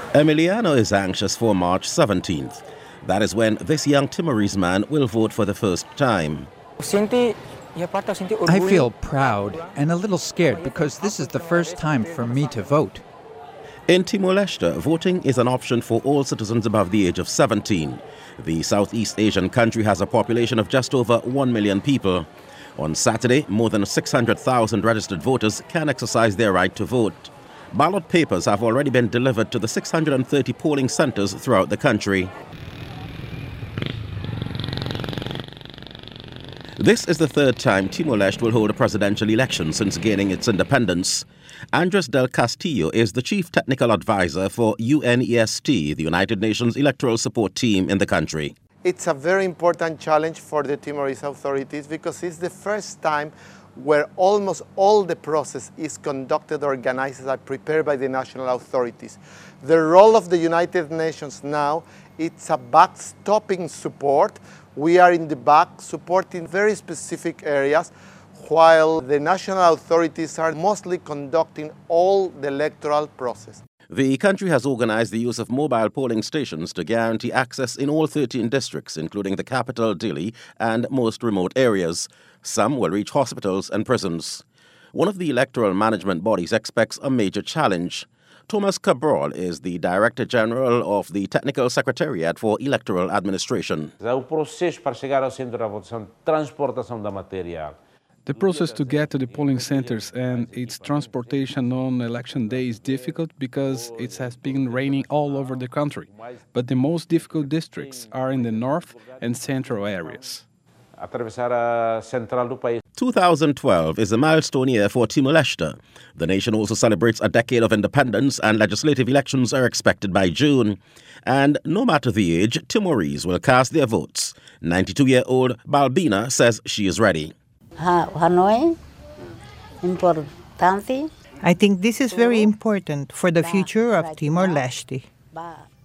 Emiliano is anxious for March 17th. That is when this young Timorese man will vote for the first time. I feel proud and a little scared because this is the first time for me to vote. In Timor-Leste, voting is an option for all citizens above the age of 17. The Southeast Asian country has a population of just over 1 million people. On Saturday, more than 600,000 registered voters can exercise their right to vote. Ballot papers have already been delivered to the 630 polling centers throughout the country. This is the third time Timor-Leste will hold a presidential election since gaining its independence. Andres del Castillo is the chief technical advisor for UNEST, the United Nations Electoral Support Team in the country. It's a very important challenge for the Timorese authorities because it's the first time where almost all the process is conducted, organized, and prepared by the national authorities. The role of the United Nations now, it's a backstopping support. We are in the back supporting very specific areas, while the national authorities are mostly conducting all the electoral process. The country has organized the use of mobile polling stations to guarantee access in all 13 districts, including the capital, Dili, and most remote areas. Some will reach hospitals and prisons. One of the electoral management bodies expects a major challenge. Thomas Cabral is the Director General of the Technical Secretariat for Electoral Administration. O processo para chegar ao centro da votação, transportação da material. The process to get to the polling centers and its transportation on election day is difficult because it has been raining all over the country. But the most difficult districts are in the north and central areas. Atravessar a central do país. 2012 is a milestone year for Timor-Leste. The nation also celebrates a decade of independence, and legislative elections are expected by June. And no matter the age, Timorese will cast their votes. 92-year-old Balbina says she is ready. I think this is very important for the future of Timor-Leste.